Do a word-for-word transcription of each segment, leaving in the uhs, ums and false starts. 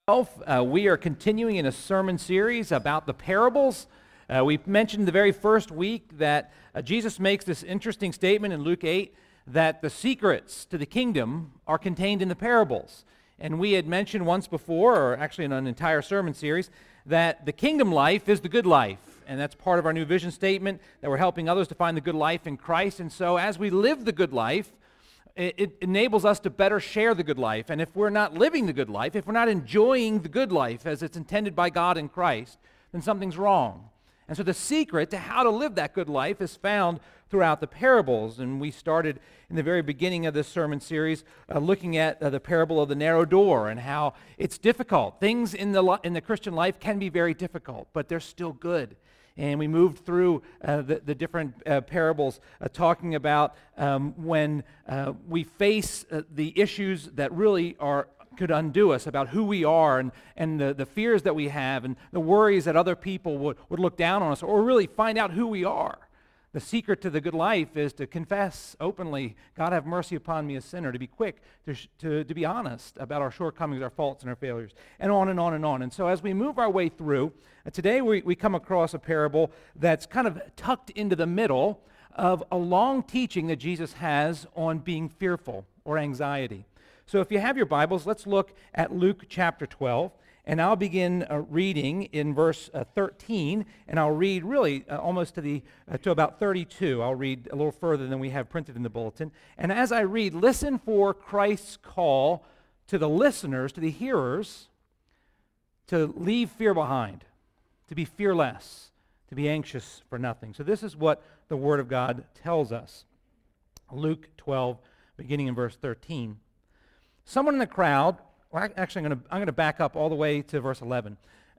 Uh, we are continuing in a sermon series about the parables. Uh, we mentioned the very first week that uh, Jesus makes this interesting statement in Luke eight that the secrets to the kingdom are contained in the parables. And we had mentioned once before, or actually in an entire sermon series, that the kingdom life is the good life. And that's part of our new vision statement, that we're helping others to find the good life in Christ. And so as we live the good life, it enables us to better share the good life. And if we're not living the good life, if we're not enjoying the good life as it's intended by God in Christ, then something's wrong. And so the secret to how to live that good life is found throughout the parables. And we started in the very beginning of this sermon series uh, looking at uh, the parable of the narrow door and how it's difficult. Things in the in the Christian life can be very difficult, but they're still good. And we moved through uh, the, the different uh, parables uh, talking about um, when uh, we face uh, the issues that really are could undo us, about who we are and, and the, the fears that we have and the worries that other people would, would look down on us, or really find out who we are. The secret to the good life is to confess openly, God have mercy upon me, a sinner, to be quick, to, to, to be honest about our shortcomings, our faults, and our failures, and on and on and on. And so as we move our way through, uh, today we, we come across a parable that's kind of tucked into the middle of a long teaching that Jesus has on being fearful or anxiety. So if you have your Bibles, let's look at Luke chapter twelve. And I'll begin uh, reading in verse uh, thirteen, and I'll read really uh, almost to the uh, to about thirty-two. I'll read a little further than we have printed in the bulletin. And as I read, listen for Christ's call to the listeners, to the hearers, to leave fear behind, to be fearless, to be anxious for nothing. So this is what the Word of God tells us. Luke twelve, beginning in verse thirteen. Someone in the crowd... Well, actually, I'm going to I'm going to back up all the way to verse eleven.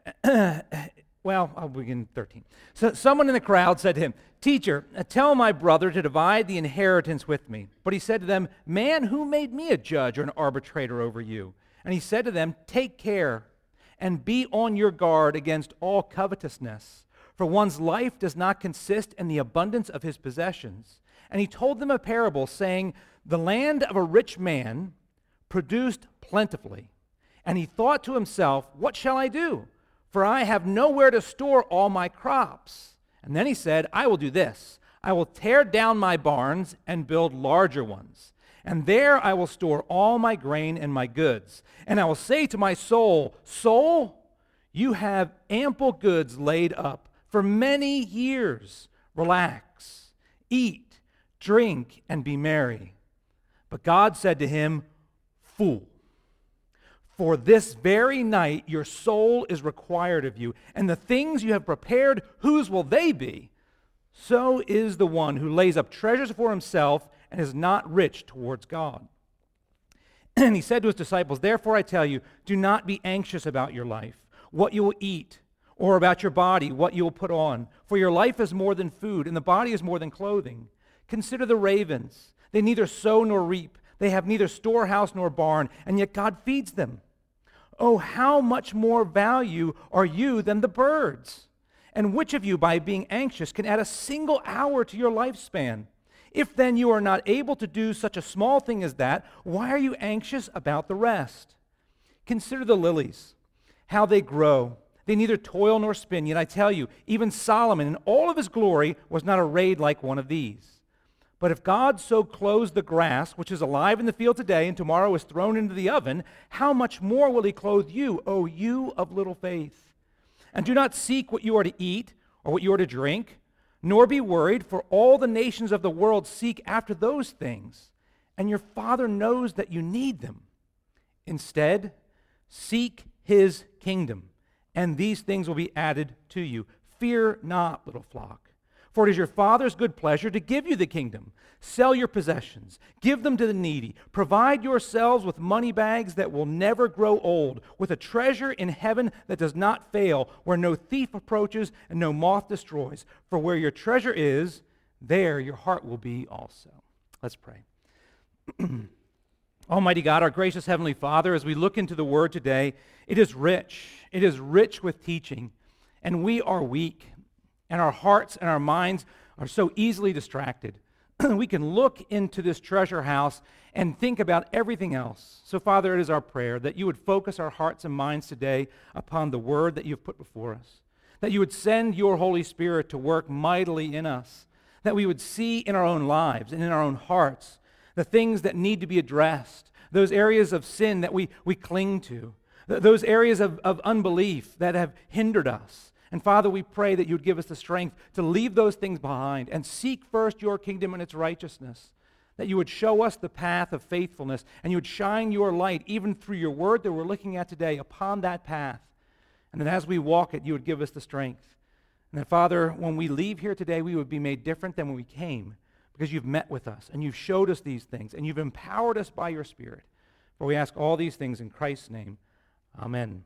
Well, I'll begin thirteen. So someone in the crowd said to him, "Teacher, tell my brother to divide the inheritance with me." But he said to them, "Man, who made me a judge or an arbitrator over you?" And he said to them, "Take care and be on your guard against all covetousness, for one's life does not consist in the abundance of his possessions." And he told them a parable, saying, "The land of a rich man produced plentifully. And he thought to himself, what shall I do? For I have nowhere to store all my crops. And then he said, I will do this. I will tear down my barns and build larger ones. And there I will store all my grain and my goods. And I will say to my soul, soul, you have ample goods laid up for many years. Relax, eat, drink, and be merry. But God said to him, fool, for this very night your soul is required of you, and the things you have prepared, whose will they be? So is the one who lays up treasures for himself and is not rich towards God. And he said to his disciples, therefore I tell you, do not be anxious about your life, what you will eat, or about your body, what you will put on. For your life is more than food, and the body is more than clothing. Consider the ravens. They neither sow nor reap. They have neither storehouse nor barn, and yet God feeds them. Oh, how much more value are you than the birds? And which of you, by being anxious, can add a single hour to your lifespan? If then you are not able to do such a small thing as that, why are you anxious about the rest? Consider the lilies, how they grow. They neither toil nor spin, yet I tell you, even Solomon in all of his glory was not arrayed like one of these. But if God so clothes the grass, which is alive in the field today and tomorrow is thrown into the oven, how much more will he clothe you, O you of little faith? And do not seek what you are to eat or what you are to drink, nor be worried, for all the nations of the world seek after those things, and your Father knows that you need them. Instead, seek his kingdom, and these things will be added to you. Fear not, little flock. For it is your Father's good pleasure to give you the kingdom. Sell your possessions. Give them to the needy. Provide yourselves with money bags that will never grow old, with a treasure in heaven that does not fail, where no thief approaches and no moth destroys. For where your treasure is, there your heart will be also. Let's pray. Almighty God, our gracious Heavenly Father, as we look into the Word today, it is rich. It is rich with teaching, and we are weak. And our hearts and our minds are so easily distracted. we can look into this treasure house and think about everything else. So, Father, it is our prayer that you would focus our hearts and minds today upon the word that you've put before us, that you would send your Holy Spirit to work mightily in us, that we would see in our own lives and in our own hearts the things that need to be addressed, those areas of sin that we, we cling to, th- those areas of, of unbelief that have hindered us. And Father, we pray that you would give us the strength to leave those things behind and seek first your kingdom and its righteousness, that you would show us the path of faithfulness and you would shine your light even through your word that we're looking at today upon that path. And that as we walk it, you would give us the strength. And that, Father, when we leave here today, we would be made different than when we came, because you've met with us and you've showed us these things and you've empowered us by your Spirit. For we ask all these things in Christ's name. Amen.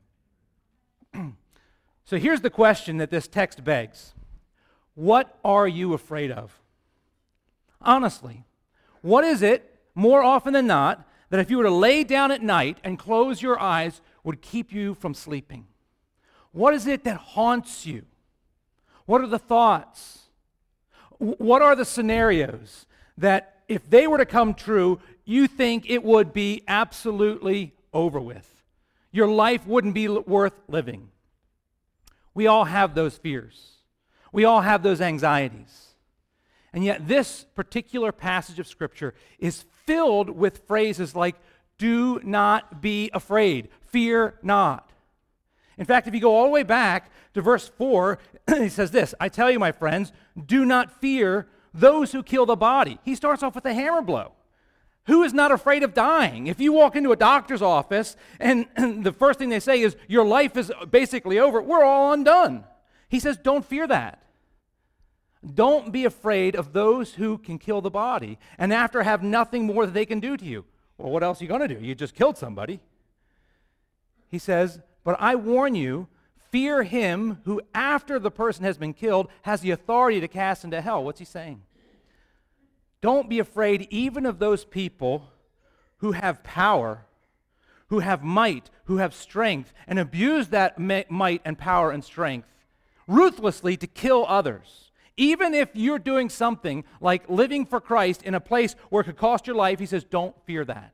So here's the question that this text begs. What are you afraid of? Honestly, what is it, more often than not, that if you were to lay down at night and close your eyes would keep you from sleeping? What is it that haunts you? What are the thoughts? What are the scenarios that if they were to come true, you think it would be absolutely over with? Your life wouldn't be worth living. We all have those fears. We all have those anxieties. And yet this particular passage of Scripture is filled with phrases like, do not be afraid, fear not. In fact, if you go all the way back to verse four, he says this, I tell you, my friends, do not fear those who kill the body. He starts off with a hammer blow. Who is not afraid of dying? If you walk into a doctor's office and, and the first thing they say is your life is basically over, we're all undone. He says, don't fear that. Don't be afraid of those who can kill the body and after have nothing more that they can do to you. Well, what else are you going to do? You just killed somebody. He says, but I warn you, fear him who after the person has been killed has the authority to cast into hell. What's he saying? Don't be afraid even of those people who have power, who have might, who have strength, and abuse that might and power and strength ruthlessly to kill others. Even if you're doing something like living for Christ in a place where it could cost your life, he says, don't fear that.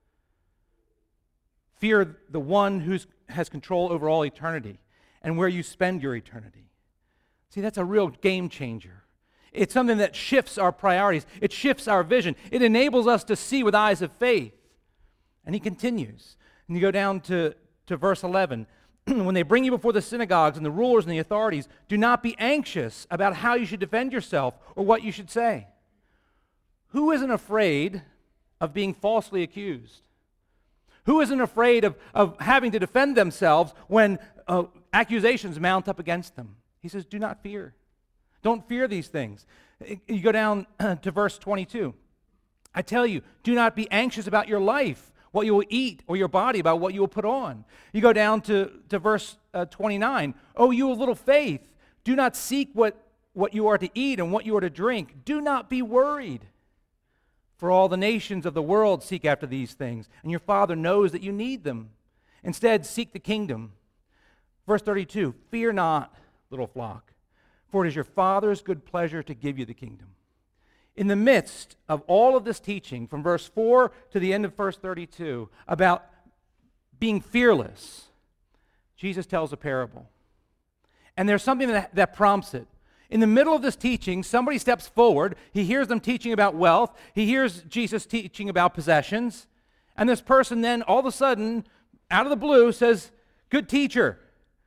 Fear the one who has control over all eternity and where you spend your eternity. See, that's a real game changer. It's something that shifts our priorities. It shifts our vision. It enables us to see with eyes of faith. And he continues. And you go down to, to verse eleven. When they bring you before the synagogues and the rulers and the authorities, do not be anxious about how you should defend yourself or what you should say. Who isn't afraid of being falsely accused? Who isn't afraid of, of having to defend themselves when uh, accusations mount up against them? He says, do not fear. Don't fear these things. You go down to verse twenty-two. I tell you, do not be anxious about your life, what you will eat, or your body, about what you will put on. You go down to, to verse uh, twenty-nine. Oh, you of little faith, do not seek what, what you are to eat and what you are to drink. Do not be worried. For all the nations of the world seek after these things, and your Father knows that you need them. Instead, seek the kingdom. Verse thirty-two, fear not, little flock, for it is your Father's good pleasure to give you the kingdom. In the midst of all of this teaching, from verse four to the end of verse thirty-two, about being fearless, Jesus tells a parable. And there's something that, that prompts it. In the middle of this teaching, somebody steps forward. He hears them teaching about wealth. He hears Jesus teaching about possessions. And this person then, all of a sudden, out of the blue, says, good teacher,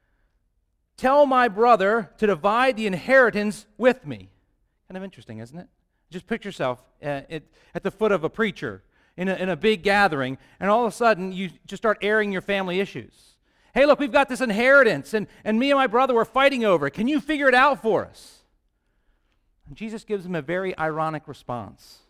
tell my brother to divide the inheritance with me. Kind of interesting, isn't it? Just picture yourself uh, at, at the foot of a preacher in a, in a big gathering, and all of a sudden you just start airing your family issues. Hey, look, we've got this inheritance, and, and me and my brother were fighting over it. Can you figure it out for us? And Jesus gives him a very ironic response.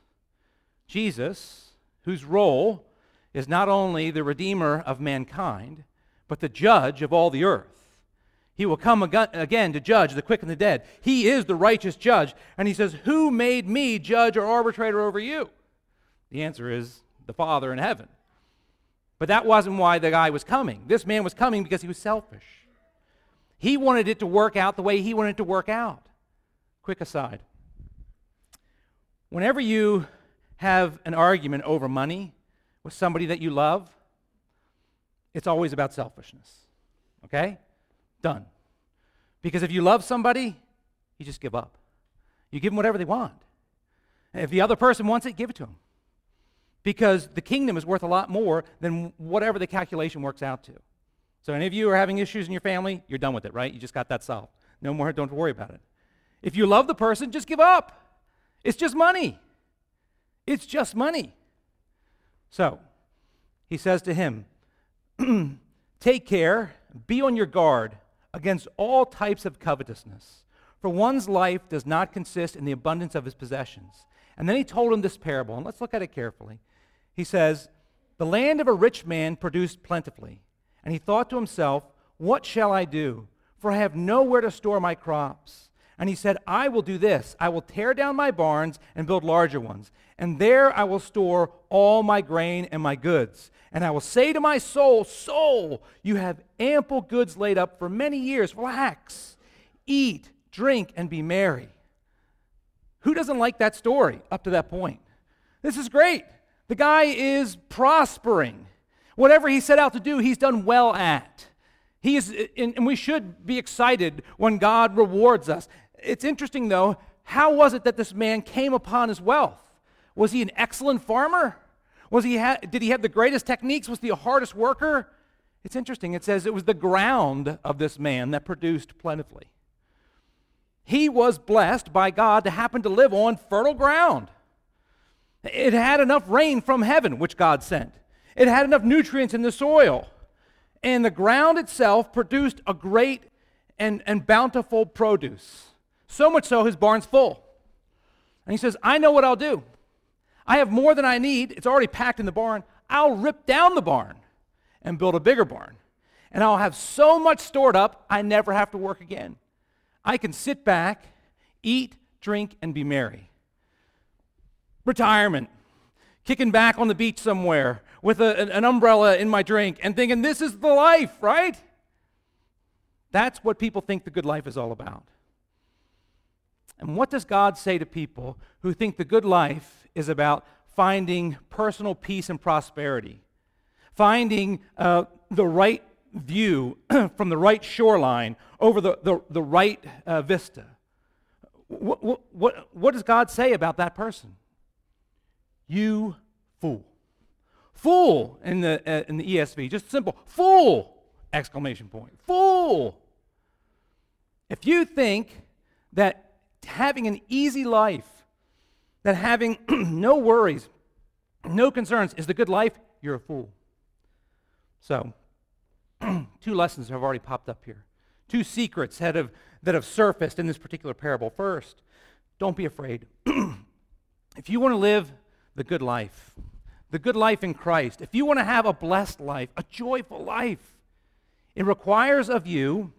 Jesus, whose role is not only the Redeemer of mankind, but the judge of all the earth. He will come again to judge the quick and the dead. He is the righteous judge. And he says, who made me judge or arbitrator over you? The answer is the Father in heaven. But that wasn't why the guy was coming. This man was coming because he was selfish. He wanted it to work out the way he wanted it to work out. Quick aside. Whenever you have an argument over money with somebody that you love, it's always about selfishness. Okay? Done. Because if you love somebody, you just give up. You give them whatever they want. And if the other person wants it, give it to them. Because the kingdom is worth a lot more than whatever the calculation works out to. So any of you are having issues in your family, you're done with it, right? You just got that solved. No more, don't worry about it. If you love the person, just give up. It's just money. It's just money. So, he says to him, take care, be on your guard against all types of covetousness, for one's life does not consist in the abundance of his possessions. And then he told him this parable, and let's look at it carefully. He says, the land of a rich man produced plentifully, and he thought to himself, what shall I do? For I have nowhere to store my crops. And he said, I will do this. I will tear down my barns and build larger ones, and there I will store all my grain and my goods. And I will say to my soul, soul, you have ample goods laid up for many years. Relax, eat, drink, and be merry. Who doesn't like that story up to that point? This is great. The guy is prospering. Whatever he set out to do, he's done well at. He is, and we should be excited when God rewards us. It's interesting, though, how was it that this man came upon his wealth? Was he an excellent farmer? Was he ha- did he have the greatest techniques? Was he the hardest worker? It's interesting. It says it was the ground of this man that produced plentifully. He was blessed by God to happen to live on fertile ground. It had enough rain from heaven, which God sent. It had enough nutrients in the soil. And the ground itself produced a great and, and bountiful produce. So much so, his barn's full. And he says, I know what I'll do. I have more than I need. It's already packed in the barn. I'll rip down the barn and build a bigger barn. And I'll have so much stored up, I never have to work again. I can sit back, eat, drink, and be merry. Retirement. Kicking back on the beach somewhere with a, an umbrella in my drink and thinking, this is the life, right? That's what people think the good life is all about. And what does God say to people who think the good life is about finding personal peace and prosperity, finding uh, the right view from the right shoreline over the, the, the right uh, vista? What, what, what, what does God say about that person? You fool. Fool in the, uh, in the E S V, just simple. Fool! Exclamation point. Fool! If you think that having an easy life, that having no worries, no concerns is the good life, you're a fool. So, two lessons have already popped up here. Two secrets that have, that have surfaced in this particular parable. First, don't be afraid. If you want to live the good life, the good life in Christ, if you want to have a blessed life, a joyful life, it requires of you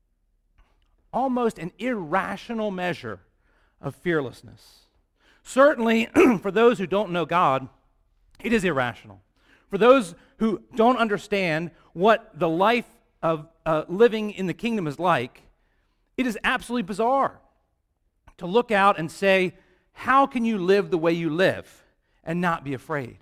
almost an irrational measure of fearlessness. Certainly, for those who don't know God, it is irrational. For those who don't understand what the life of uh, living in the kingdom is like, it is absolutely bizarre to look out and say, how can you live the way you live and not be afraid?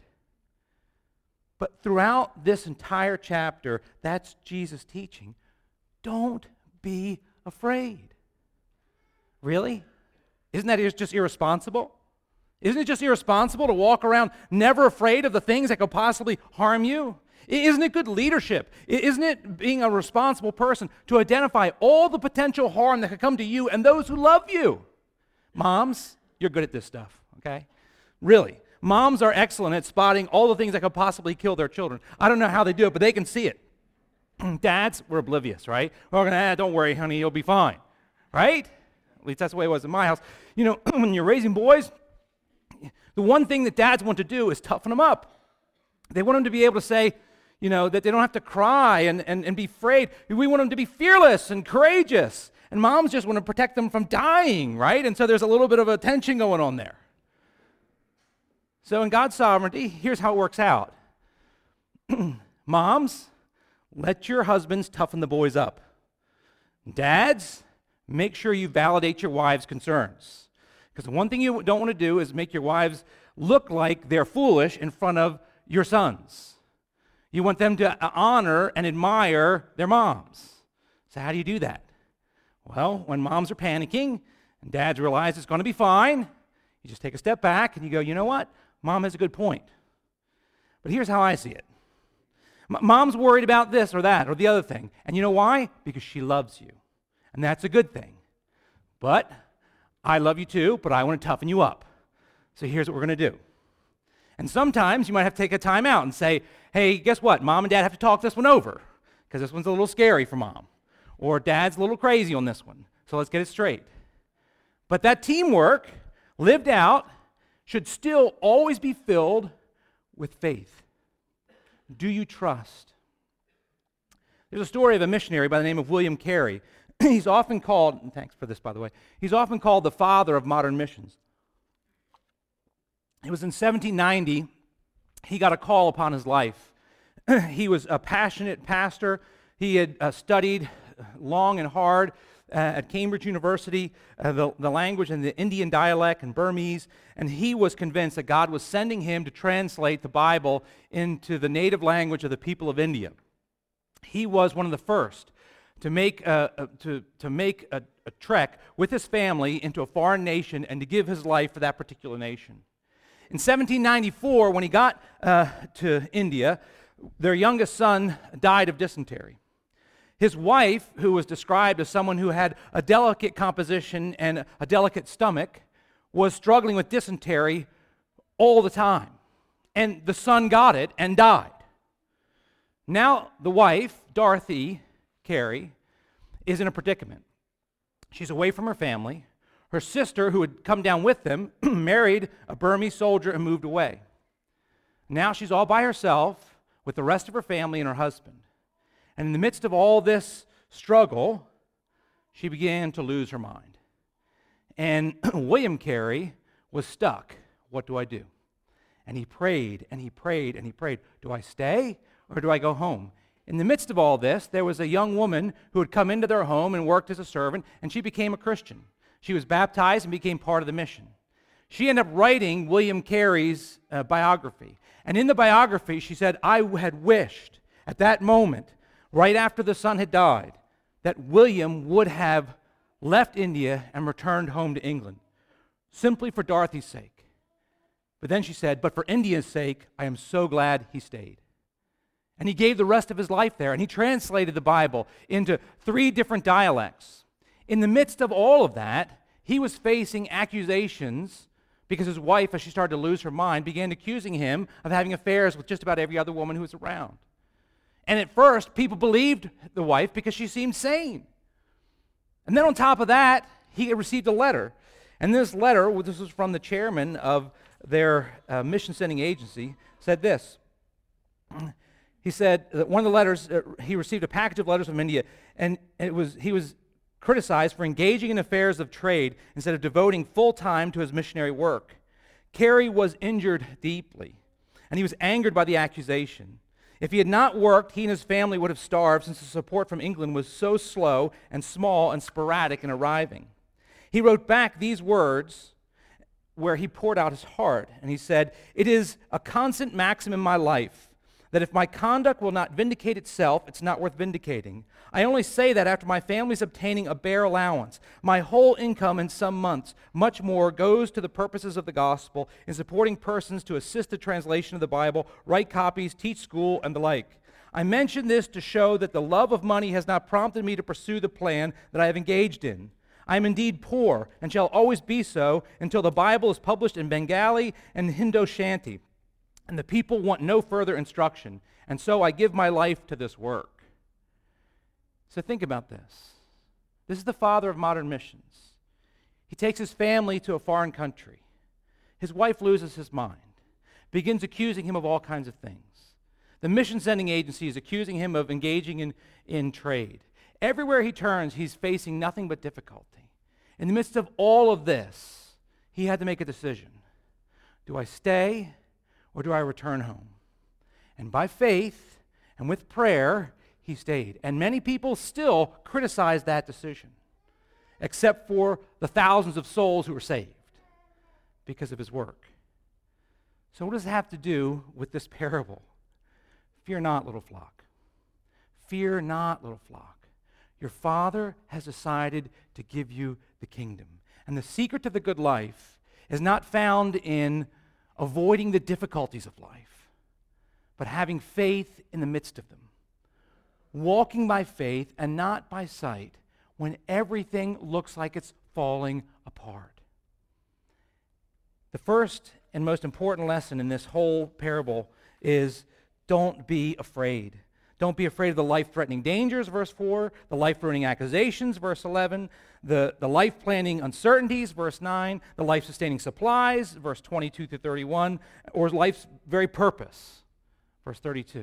But throughout this entire chapter, that's Jesus' teaching. Don't be afraid. Really? Isn't that just irresponsible? Isn't it just irresponsible to walk around never afraid of the things that could possibly harm you? Isn't it good leadership? Isn't it being a responsible person to identify all the potential harm that could come to you and those who love you? Moms, you're good at this stuff, okay? Really. Moms are excellent at spotting all the things that could possibly kill their children. I don't know how they do it, but they can see it. Dads, we're oblivious, right? We're going to, ah, don't worry, honey, you'll be fine, right? At least that's the way it was in my house. You know, when you're raising boys, the one thing that dads want to do is toughen them up. They want them to be able to say, you know, that they don't have to cry and, and, and be afraid. We want them to be fearless and courageous. And moms just want to protect them from dying, right? And so there's a little bit of a tension going on there. So in God's sovereignty, here's how it works out. Moms, let your husbands toughen the boys up. Dads, make sure you validate your wives' concerns. Because the one thing you don't want to do is make your wives look like they're foolish in front of your sons. You want them to honor and admire their moms. So how do you do that? Well, when moms are panicking and dads realize it's going to be fine, you just take a step back and you go, you know what? Mom has a good point. But here's how I see it. M- Mom's worried about this or that or the other thing. And you know why? Because she loves you. And that's a good thing. But I love you too, but I want to toughen you up. So here's what we're going to do. And sometimes you might have to take a time out and say, hey, guess what? Mom and Dad have to talk this one over because this one's a little scary for Mom. Or Dad's a little crazy on this one. So let's get it straight. But that teamwork lived out should still always be filled with faith. Do you trust? There's a story of a missionary by the name of William Carey. He's often called, and thanks for this, by the way, he's often called the father of modern missions. It was in seventeen ninety, he got a call upon his life. He was a passionate pastor. He had uh, studied long and hard uh, at Cambridge University, uh, the, the language and the Indian dialect and Burmese, and he was convinced that God was sending him to translate the Bible into the native language of the people of India. He was one of the first to make a, a, to, to make a, a trek with his family into a foreign nation and to give his life for that particular nation. In seventeen ninety-four, when he got uh, to India, their youngest son died of dysentery. His wife, who was described as someone who had a delicate composition and a delicate stomach, was struggling with dysentery all the time. And the son got it and died. Now the wife, Dorothy Carey, is in a predicament. She's away from her family. Her sister, who had come down with them, married a Burmese soldier and moved away. Now she's all by herself with the rest of her family and her husband. And in the midst of all this struggle, she began to lose her mind. And William Carey was stuck. What do I do? And he prayed, and he prayed, and he prayed. Do I stay or do I go home? In the midst of all this, there was a young woman who had come into their home and worked as a servant, and she became a Christian. She was baptized and became part of the mission. She ended up writing William Carey's uh, biography. And in the biography, she said, I had wished at that moment, right after the son had died, that William would have left India and returned home to England, simply for Dorothy's sake. But then she said, but for India's sake, I am so glad he stayed. And he gave the rest of his life there, and he translated the Bible into three different dialects. In the midst of all of that, he was facing accusations because his wife, as she started to lose her mind, began accusing him of having affairs with just about every other woman who was around. And at first, people believed the wife because she seemed sane. And then on top of that, he had received a letter. And this letter, this was from the chairman of their uh, mission sending agency, said this. He said that one of the letters, uh, he received a package of letters from India, and it was he was criticized for engaging in affairs of trade instead of devoting full time to his missionary work. Carey was injured deeply, and he was angered by the accusation. If he had not worked, he and his family would have starved since the support from England was so slow and small and sporadic in arriving. He wrote back these words where he poured out his heart, and he said, it is a constant maxim in my life that if my conduct will not vindicate itself, it's not worth vindicating. I only say that after my family's obtaining a bare allowance. My whole income in some months, much more, goes to the purposes of the gospel in supporting persons to assist the translation of the Bible, write copies, teach school, and the like. I mention this to show that the love of money has not prompted me to pursue the plan that I have engaged in. I am indeed poor, and shall always be so until the Bible is published in Bengali and Hindo-Shanti, and the people want no further instruction, and so I give my life to this work. So think about this. This is the father of modern missions. He takes his family to a foreign country. His wife loses his mind, begins accusing him of all kinds of things. The mission sending agency is accusing him of engaging in, in trade. Everywhere he turns, he's facing nothing but difficulty. In the midst of all of this, he had to make a decision. Do I stay or do I return home? And by faith and with prayer, he stayed. And many people still criticize that decision, except for the thousands of souls who were saved. because of his work. So what does it have to do with this parable? Fear not, little flock. Fear not, little flock. Your Father has decided to give you the kingdom. And the secret to the good life is not found in avoiding the difficulties of life, but having faith in the midst of them. Walking by faith and not by sight when everything looks like it's falling apart. The first and most important lesson in this whole parable is don't be afraid. Don't be afraid of the life-threatening dangers, verse four, the life-ruining accusations, verse eleven, the, the life-planning uncertainties, verse nine, the life-sustaining supplies, verse twenty-two to thirty-one, or life's very purpose, verse thirty-two.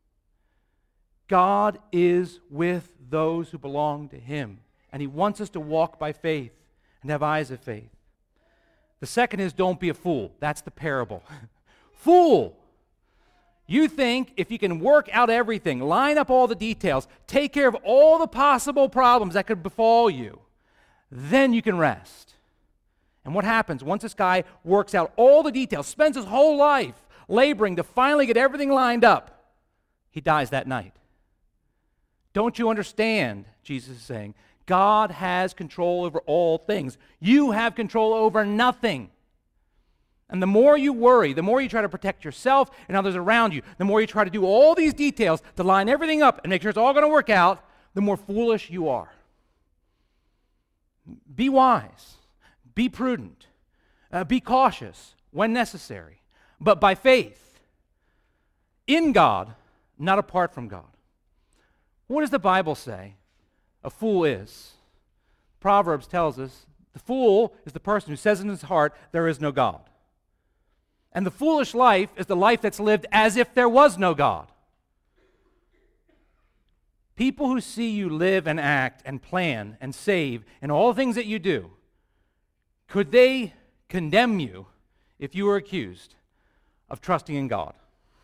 God is with those who belong to him, and he wants us to walk by faith and have eyes of faith. The second is don't be a fool. That's the parable. Fool! You think if you can work out everything, line up all the details, take care of all the possible problems that could befall you, then you can rest. And what happens once this guy works out all the details, spends his whole life laboring to finally get everything lined up? He dies that night. Don't you understand, Jesus is saying, God has control over all things. You have control over nothing. And the more you worry, the more you try to protect yourself and others around you, the more you try to do all these details to line everything up and make sure it's all going to work out, the more foolish you are. Be wise. Be prudent. Uh, be cautious when necessary. But by faith, in God, not apart from God. What does the Bible say a fool is? Proverbs tells us the fool is the person who says in his heart, there is no God. And the foolish life is the life that's lived as if there was no God. People who see you live and act and plan and save and all the things that you do, could they condemn you if you were accused of trusting in God?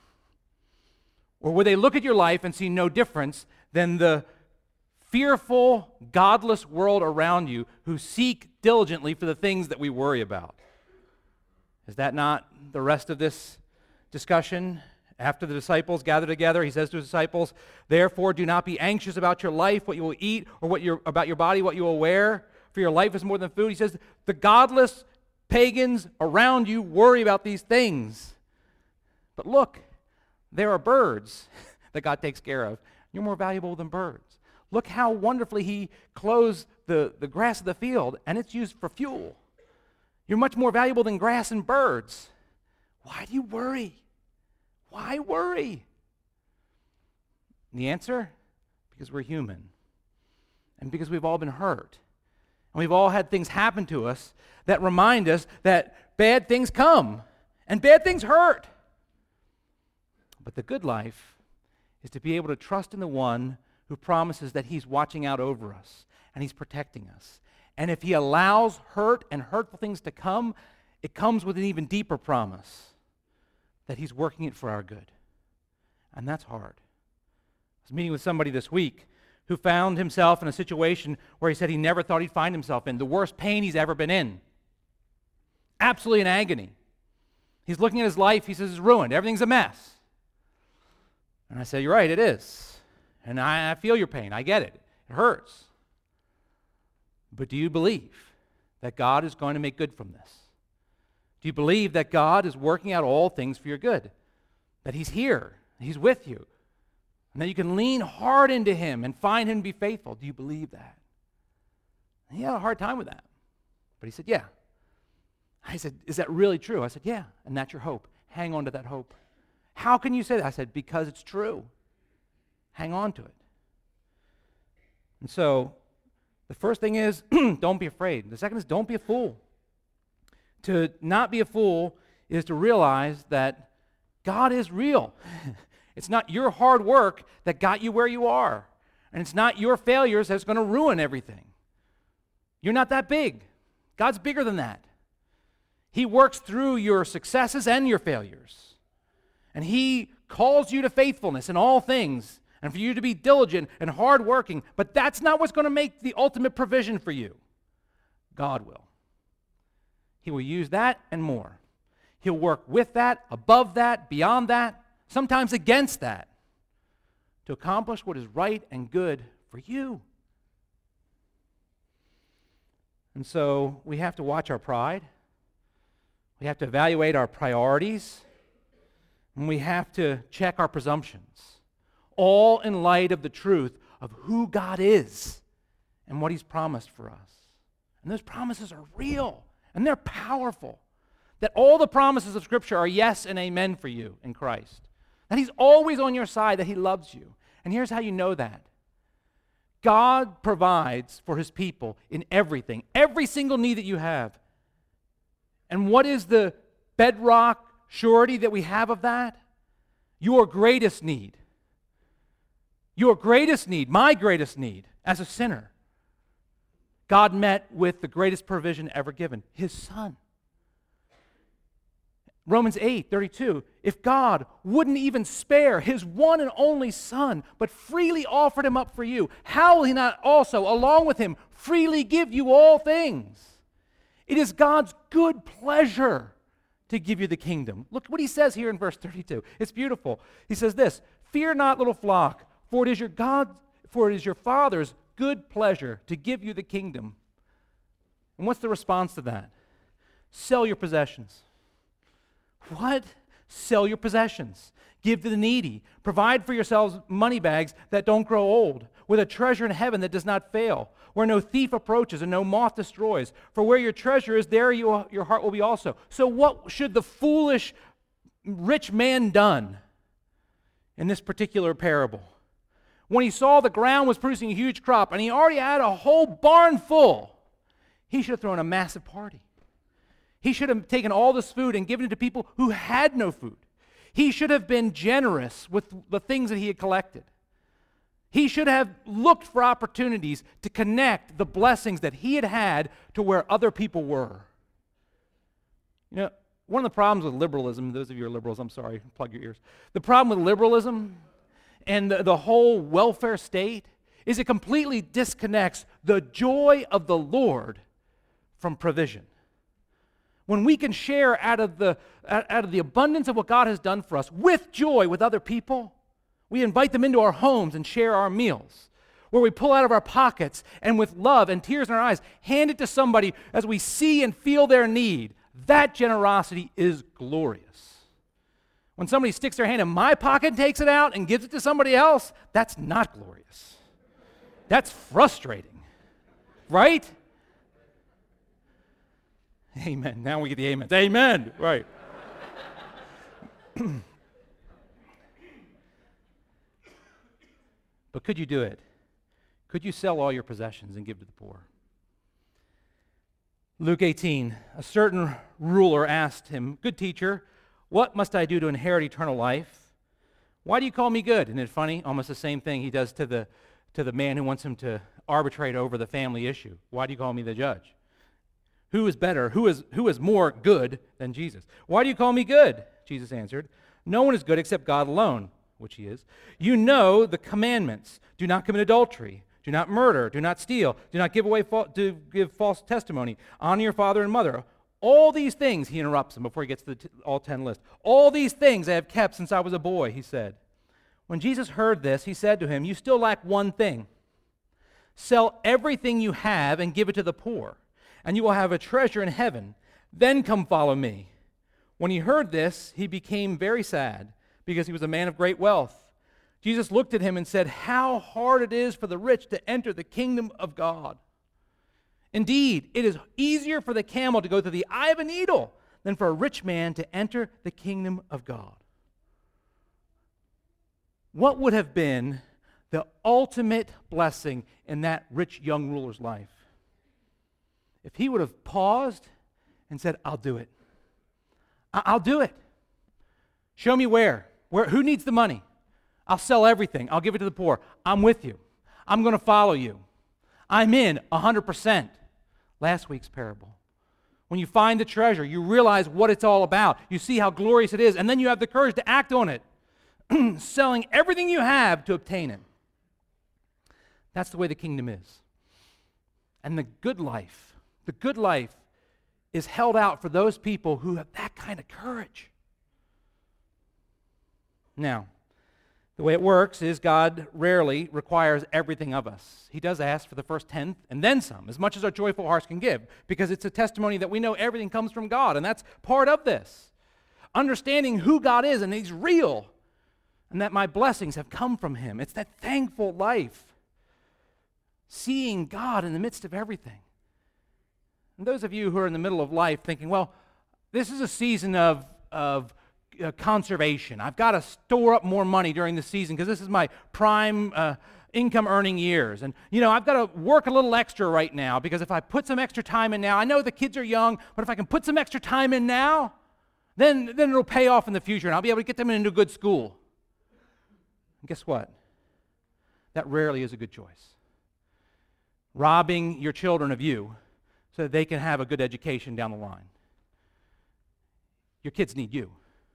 Or would they look at your life and see no difference than the fearful, godless world around you who seek diligently for the things that we worry about? Is that not the rest of this discussion? After the disciples gather together, he says to his disciples, therefore do not be anxious about your life, what you will eat, or what your, about your body, what you will wear, for your life is more than food. He says, the godless pagans around you worry about these things. But look, there are birds that God takes care of. You're more valuable than birds. Look how wonderfully he clothes the, the grass of the field, and it's used for fuel. You're much more valuable than grass and birds. Why do you worry? Why worry? And the answer? Because we're human. And because we've all been hurt. And we've all had things happen to us that remind us that bad things come and bad things hurt. But the good life is to be able to trust in the one who promises that he's watching out over us and he's protecting us. And if he allows hurt and hurtful things to come, it comes with an even deeper promise that he's working it for our good. And that's hard. I was meeting with somebody this week who found himself in a situation where he said he never thought he'd find himself in, the worst pain he's ever been in. Absolutely in agony. He's looking at his life, he says it's ruined, everything's a mess. And I said, you're right, it is. And I, I feel your pain, I get it. It hurts. But do you believe that God is going to make good from this? Do you believe that God is working out all things for your good? That he's here, he's with you, and that you can lean hard into him and find him to be faithful? Do you believe that? And he had a hard time with that. But he said, yeah. I said, is that really true? I said, yeah, and that's your hope. Hang on to that hope. How can you say that? I said, because it's true. Hang on to it. And so, the first thing is, don't be afraid. The second is, don't be a fool. To not be a fool is to realize that God is real. It's not your hard work that got you where you are. And it's not your failures that's going to ruin everything. You're not that big. God's bigger than that. He works through your successes and your failures. And he calls you to faithfulness in all things and for you to be diligent and hardworking. But that's not what's going to make the ultimate provision for you. God will. He will use that and more. He'll work with that, above that, beyond that, sometimes against that, to accomplish what is right and good for you. And so we have to watch our pride. We have to evaluate our priorities. And we have to check our presumptions, all in light of the truth of who God is and what He's promised for us. And those promises are real, and they're powerful. That all the promises of Scripture are yes and amen for you in Christ. That He's always on your side, that He loves you. And here's how you know that. God provides for His people in everything, every single need that you have. And what is the bedrock surety that we have of that? Your greatest need. Your greatest need, my greatest need as a sinner, God met with the greatest provision ever given, His Son. Romans eight thirty-two, if God wouldn't even spare His one and only Son, but freely offered Him up for you, how will He not also, along with Him, freely give you all things? It is God's good pleasure to give you the kingdom. Look what He says here in verse thirty-two. It's beautiful. He says this, fear not, little flock, for it is your God, for it is your Father's good pleasure to give you the kingdom. And what's the response to that? Sell your possessions. What? Sell your possessions. Give to the needy. Provide for yourselves money bags that don't grow old, with a treasure in heaven that does not fail, where no thief approaches and no moth destroys. For where your treasure is, there you, your heart will be also. So what should the foolish rich man done in this particular parable? When he saw the ground was producing a huge crop and he already had a whole barn full, he should have thrown a massive party. He should have taken all this food and given it to people who had no food. He should have been generous with the things that he had collected. He should have looked for opportunities to connect the blessings that he had had to where other people were. You know, one of the problems with liberalism, those of you who are liberals, I'm sorry, plug your ears. The problem with liberalism and the, the whole welfare state is it completely disconnects the joy of the Lord from provision. When we can share out of the out of the abundance of what God has done for us with joy with other people, we invite them into our homes and share our meals, where we pull out of our pockets and with love and tears in our eyes, hand it to somebody as we see and feel their need. That generosity is glorious. When somebody sticks their hand in my pocket and takes it out and gives it to somebody else, that's not glorious. That's frustrating, right? Amen. Now we get the amens. Amen. Right. But could you do it? Could you sell all your possessions and give to the poor? Luke eighteen, a certain ruler asked him, "Good teacher, what must I do to inherit eternal life?" "Why do you call me good?" Isn't it funny? Almost the same thing he does to the to the man who wants him to arbitrate over the family issue. "Why do you call me the judge?" Who is better? Who is who is more good than Jesus? "Why do you call me good?" Jesus answered, "No one is good except God alone," which He is. "You know the commandments. Do not commit adultery. Do not murder. Do not steal. Do not give away fa- do give false testimony. Honor your father and mother." All these things, he interrupts him before he gets to the t- all ten list. "All these things I have kept since I was a boy," he said. When Jesus heard this, he said to him, "You still lack one thing. Sell everything you have and give it to the poor, and you will have a treasure in heaven. Then come follow me." When he heard this, he became very sad, because he was a man of great wealth. Jesus looked at him and said, "How hard it is for the rich to enter the kingdom of God. Indeed, it is easier for the camel to go through the eye of a needle than for a rich man to enter the kingdom of God." What would have been the ultimate blessing in that rich young ruler's life? If he would have paused and said, "I'll do it. I- I'll do it. Show me where. Where. Who needs the money? I'll sell everything. I'll give it to the poor. I'm with you. I'm going to follow you. I'm in one hundred percent. Last week's parable. When you find the treasure, you realize what it's all about. You see how glorious it is, and then you have the courage to act on it, selling everything you have to obtain it. That's the way the kingdom is. And the good life, the good life is held out for those people who have that kind of courage. Now, the way it works is God rarely requires everything of us. He does ask for the first tenth and then some, as much as our joyful hearts can give, because it's a testimony that we know everything comes from God, and that's part of this. Understanding who God is, and He's real, and that my blessings have come from Him. It's that thankful life, seeing God in the midst of everything. And those of you who are in the middle of life thinking, well, this is a season of, of uh, conservation. I've got to store up more money during the season because this is my prime uh, income earning years. And, you know, I've got to work a little extra right now because if I put some extra time in now, I know the kids are young, but if I can put some extra time in now, then, then it'll pay off in the future and I'll be able to get them into a good school. And guess what? That rarely is a good choice. Robbing your children of you so that they can have a good education down the line. Your kids need you.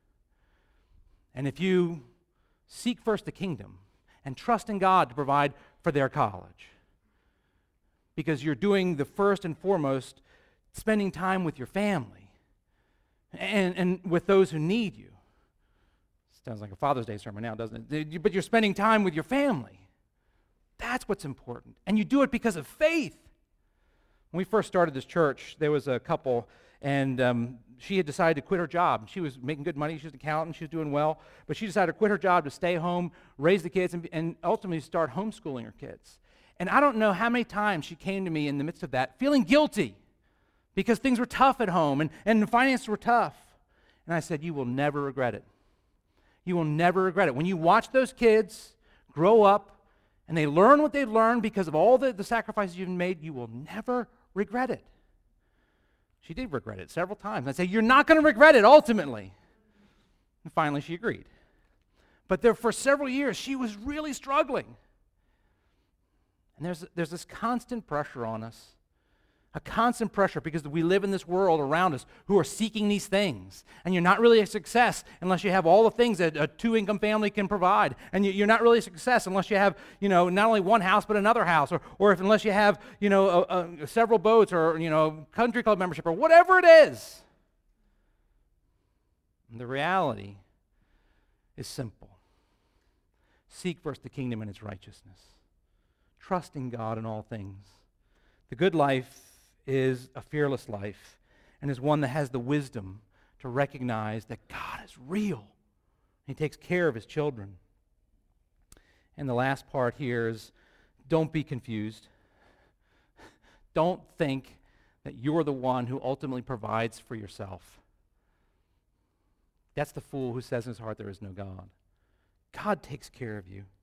And if you seek first the kingdom and trust in God to provide for their college, because you're doing the first and foremost, spending time with your family and, and with those who need you. Sounds like a Father's Day sermon now, doesn't it? But you're spending time with your family. That's what's important. And you do it because of faith. When we first started this church, there was a couple, and um, she had decided to quit her job. She was making good money. She was an accountant. She was doing well. But she decided to quit her job to stay home, raise the kids, and, and ultimately start homeschooling her kids. And I don't know how many times she came to me in the midst of that, feeling guilty because things were tough at home and, and the finances were tough. And I said, you will never regret it. You will never regret it. When you watch those kids grow up and they learn what they've learned because of all the, the sacrifices you've made, you will never regret it. She did regret it several times. I said, you're not going to regret it ultimately. And finally she agreed. But there for several years, she was really struggling. And there's, there's this constant pressure on us. A constant pressure because we live in this world around us who are seeking these things. And you're not really a success unless you have all the things that a two-income family can provide. And you're not really a success unless you have, you know, not only one house but another house. Or, or if, unless you have, you know, a, a, several boats or, you know, country club membership or whatever it is. And the reality is simple. Seek first the kingdom and its righteousness. Trust in God in all things. The good life is a fearless life and is one that has the wisdom to recognize that God is real. He takes care of His children. And the last part here is don't be confused. Don't think that you're the one who ultimately provides for yourself. That's the fool who says in his heart there is no God. God takes care of you.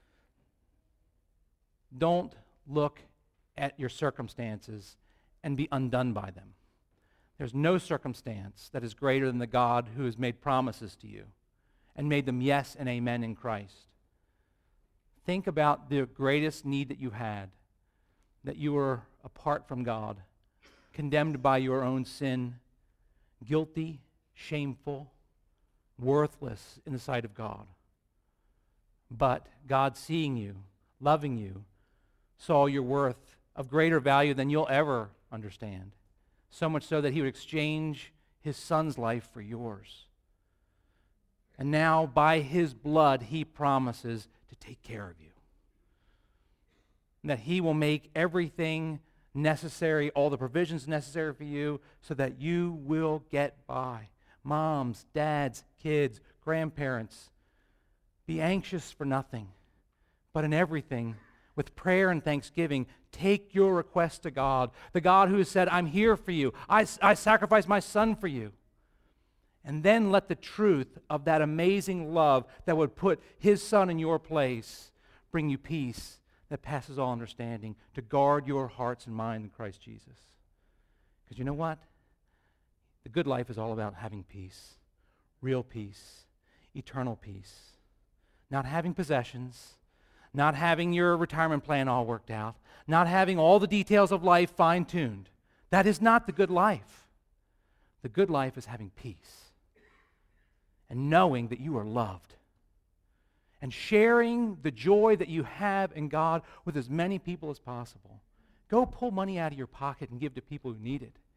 Don't look at your circumstances and be undone by them. There's no circumstance that is greater than the God who has made promises to you and made them yes and amen in Christ. Think about the greatest need that you had, that you were apart from God, condemned by your own sin, guilty, shameful, worthless in the sight of God. But God, seeing you, loving you, saw your worth of greater value than you'll ever understand. So much so that He would exchange His Son's life for yours. And now, by His blood, He promises to take care of you. And that He will make everything necessary, all the provisions necessary for you, so that you will get by. Moms, dads, kids, grandparents, be anxious for nothing, but in everything, with prayer and thanksgiving, take your request to God, the God who has said, I'm here for you. I, I sacrificed my Son for you. And then let the truth of that amazing love that would put His Son in your place bring you peace that passes all understanding to guard your hearts and mind in Christ Jesus. Because you know what? The good life is all about having peace, real peace, eternal peace. Not having possessions, not having your retirement plan all worked out, not having all the details of life fine-tuned. That is not the good life. The good life is having peace and knowing that you are loved and sharing the joy that you have in God with as many people as possible. Go pull money out of your pocket and give to people who need it.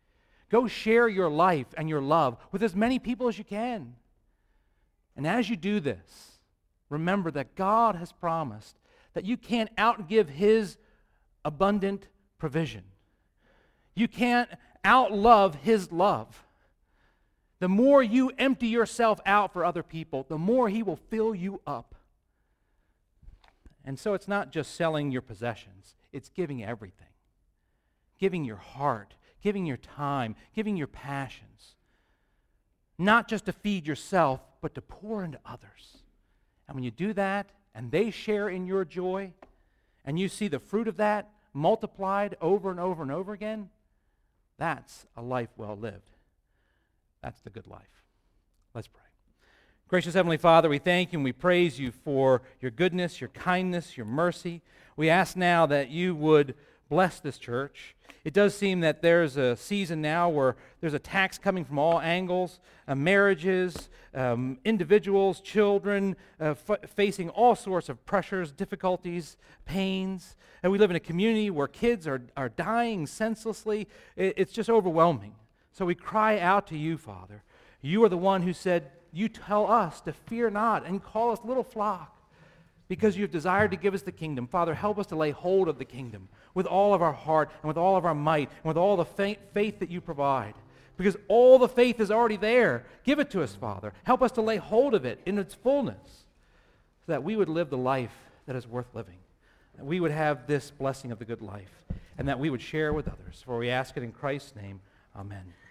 Go share your life and your love with as many people as you can. And as you do this, remember that God has promised that you can't outgive His abundant provision. You can't outlove His love. The more you empty yourself out for other people, the more He will fill you up. And so it's not just selling your possessions, it's giving everything. Giving your heart, giving your time, giving your passions. Not just to feed yourself, but to pour into others. And when you do that, and they share in your joy, and you see the fruit of that multiplied over and over and over again, that's a life well lived. That's the good life. Let's pray. Gracious Heavenly Father, we thank you and we praise you for your goodness, your kindness, your mercy. We ask now that you would bless this church. It does seem that there's a season now where there's attacks coming from all angles, uh, marriages, um, individuals, children, uh, f- facing all sorts of pressures, difficulties, pains. And we live in a community where kids are, are dying senselessly. It, it's just overwhelming. So we cry out to you, Father. You are the one who said, you tell us to fear not and call us little flock, because you've desired to give us the kingdom. Father, help us to lay hold of the kingdom with all of our heart and with all of our might and with all the fa- faith that you provide, because all the faith is already there. Give it to us, Father. Help us to lay hold of it in its fullness so that we would live the life that is worth living, that we would have this blessing of the good life, and that we would share with others. For we ask it in Christ's name. Amen.